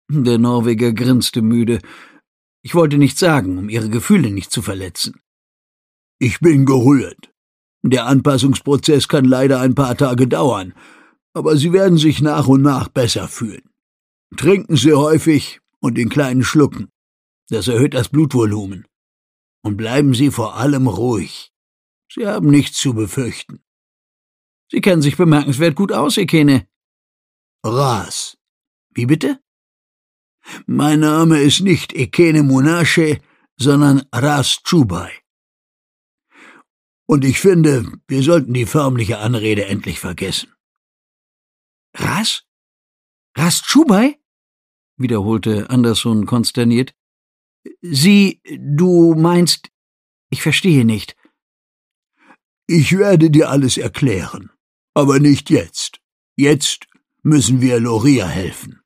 Der Norweger grinste müde. Ich wollte nichts sagen, um Ihre Gefühle nicht zu verletzen. Ich bin gerührt. Der Anpassungsprozess kann leider ein paar Tage dauern, aber Sie werden sich nach und nach besser fühlen. Trinken Sie häufig und in kleinen Schlucken. Das erhöht das Blutvolumen. Und bleiben Sie vor allem ruhig. Sie haben nichts zu befürchten. Sie kennen sich bemerkenswert gut aus, Ekene. Ras. Wie bitte? Mein Name ist nicht Ekene Munashe, sondern Ras Chubai. Und ich finde, wir sollten die förmliche Anrede endlich vergessen. Ras? Ras Chubai? Wiederholte Anderson konsterniert. Du meinst, ich verstehe nicht. Ich werde dir alles erklären, aber nicht jetzt. Jetzt müssen wir Loria helfen.